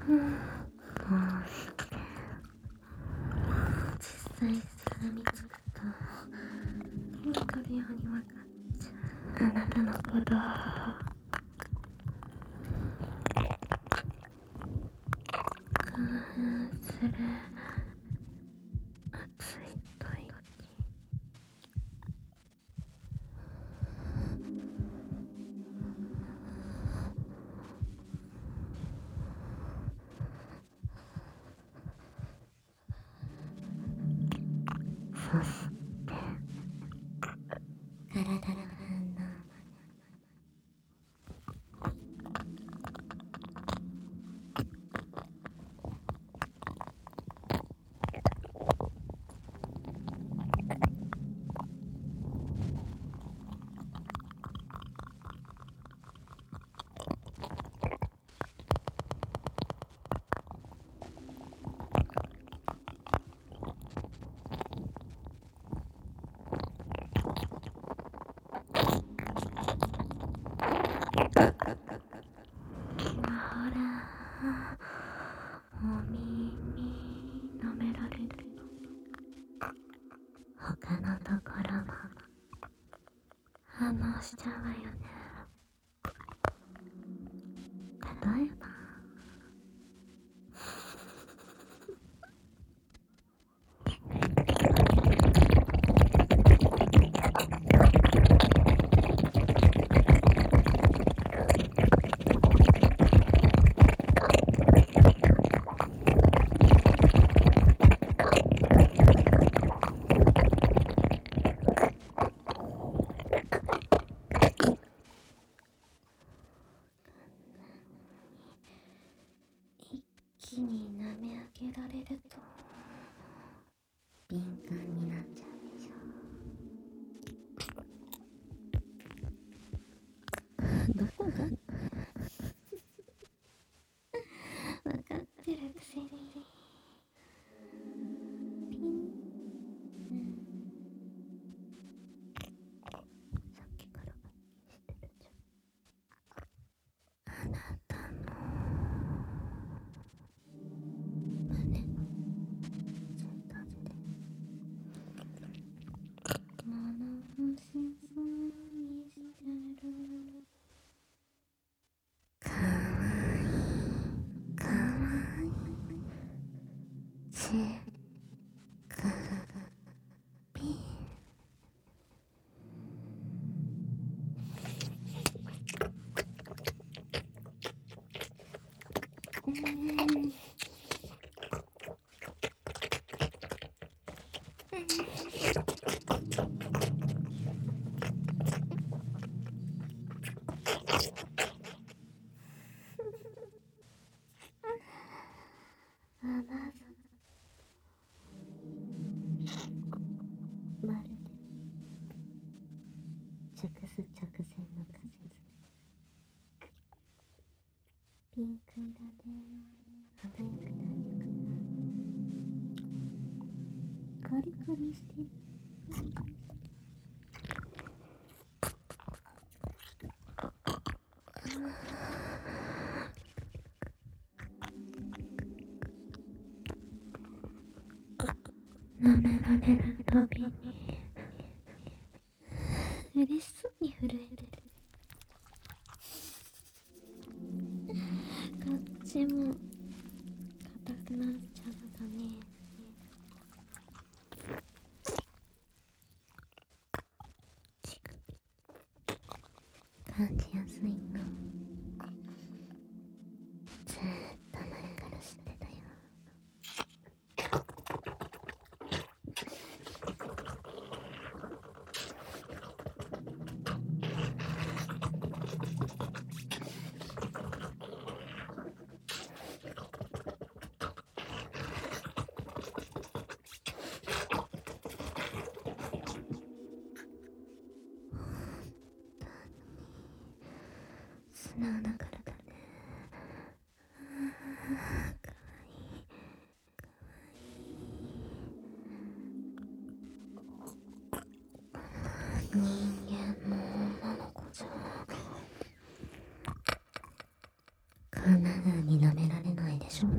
もうすげえ。実際数見つくとわかるようにわかっちゃう。あなたのこと興奮する熱い吐息。そして体の反応。ほら、お耳舐められる。他のところも反応しちゃうわよね。例えば一気に舐め上げられると敏感になっちゃうでしょ。どこが分かってるくせにピン、さっきからしてるじゃん。あなたの胸の先端で物干しそうにしてる。かわいいかわいいちかぴあなたまるで直す直前の果実。ピンク色で華やかでコリコリしてる。舐められるたびに嬉しそうに震えてる。こっちも硬くなっちゃったね。感じやすいのずーっと前から知ってたよ。素直だからだね。かわいいかわいい。人間も女の子じゃん。可こんな風に舐められないでしょ。で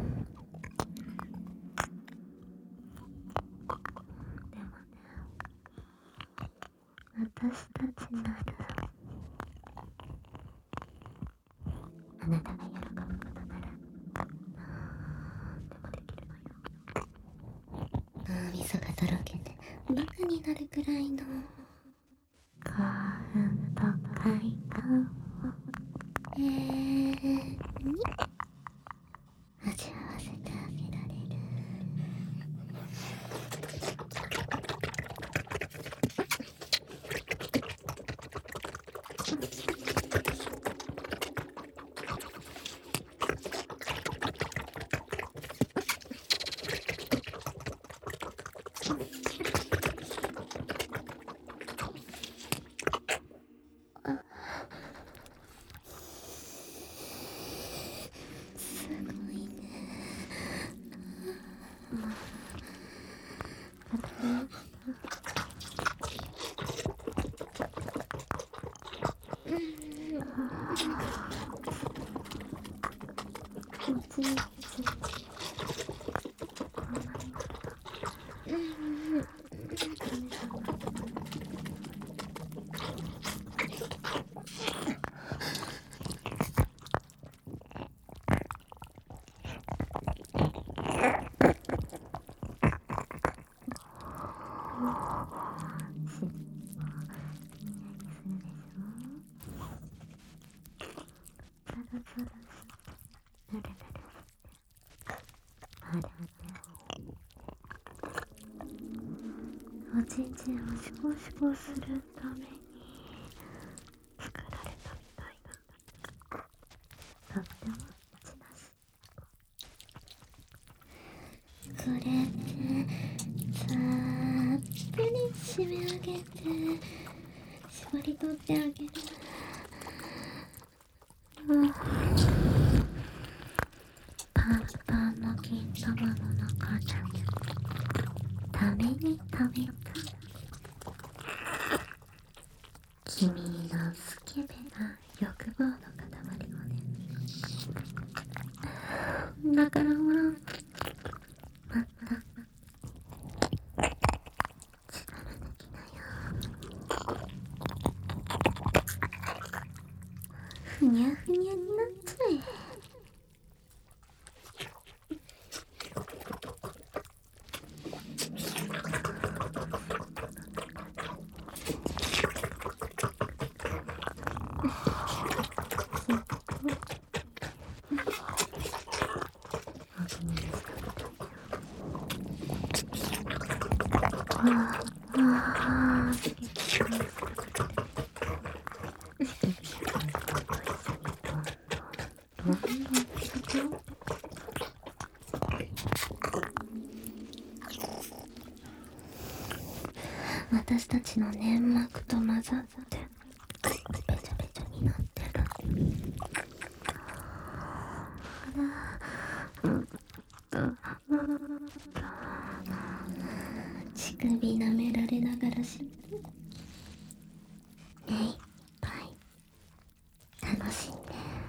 もね、私たちならあなたが喜ぶことならなんでもできるのよ。脳みそがとろけてバカになるくらいの興奮と快感をに味わわせてあげられる。すごいね。おちんちんをシコシコするために作られたみたいなんだけど、とってもちだし。これってさーっとり締め上げて絞り取ってあげる。パンパンの金玉の中でために食べた君のスケベな欲望の塊をね。だからほら、また力抜きなよ。ふにゃふにゃになっちゃえ。私たちの粘膜と混ざってべちゃべちゃになってる。乳首舐められながらし目いっぱい楽しんで。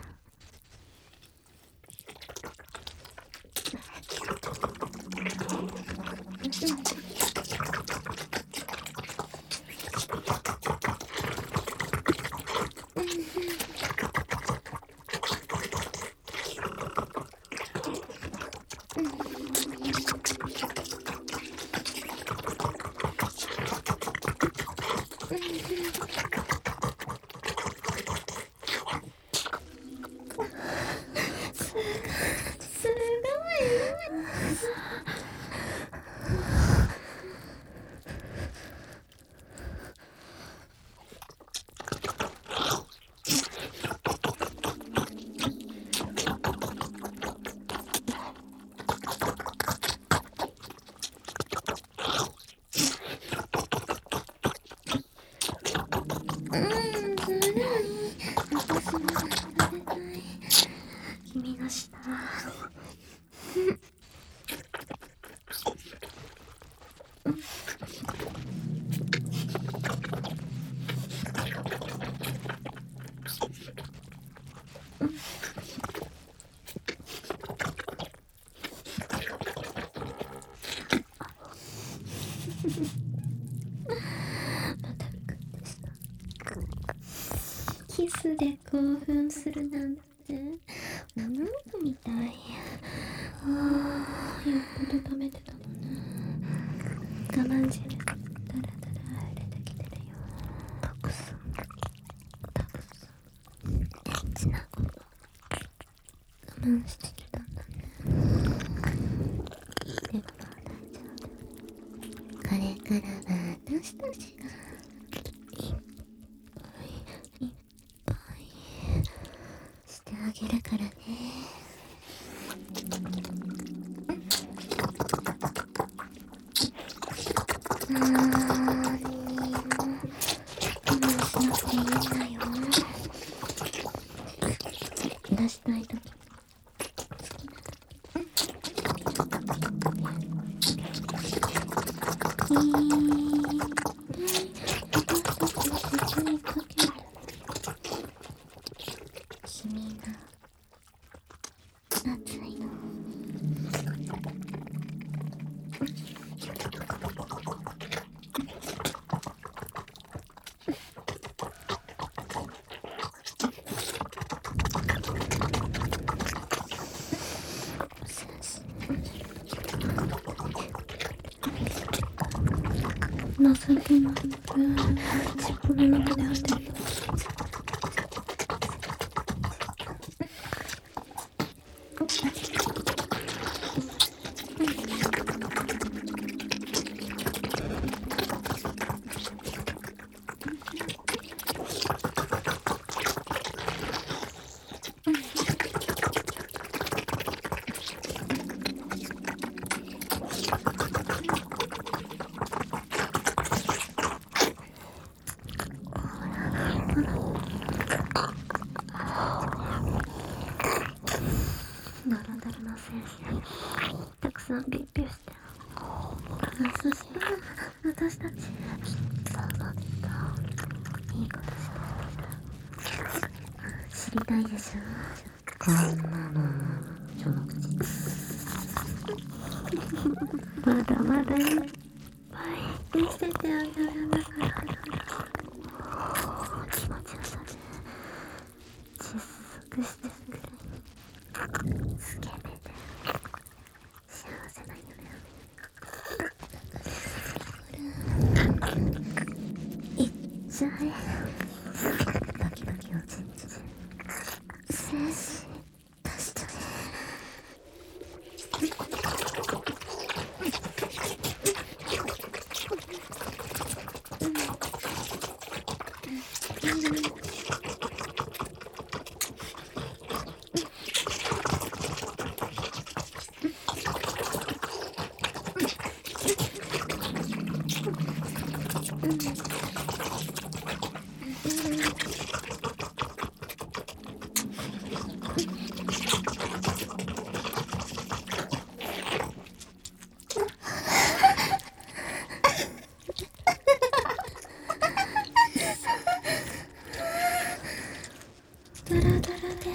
すごい。君の舌。 で興奮するなんてなんかみたい。よっぽど食べてたのね。我慢汁ダラダラ溢れてきてるよ。たくさんエッチなこと我慢してきたんだね。でも大丈夫。これからは私たちがいっぱいしてあげるからね。何にも我慢しなくていいんだよ。出したいときいい私たちの切にかける君が熱いの。情けなく尻尾の中で当てるよ。ダラダラな精子たくさんピッピしてそして私たちそうだいいことして知りたいでしょ。こんなの序の口まだまだいっぱい見せてあげるんだから。気持ちよさで窒息してくれ。スケベで幸せな夢をいっちゃえ。バキバキをチンチン精子出しちゃえ。ダラダラで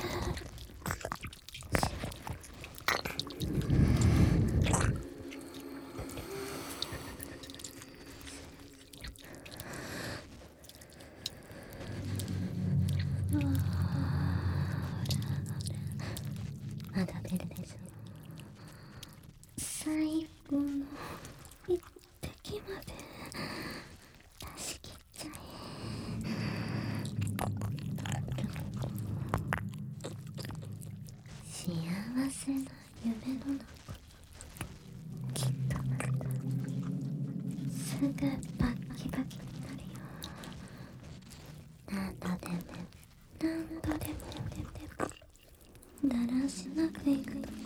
まだ出るでしょ。最後の一滴まで出し切っちゃえ。幸せな夢の中きっとまたすぐバッキバキになるよ。何度でも何度でもだらしなくいくよ。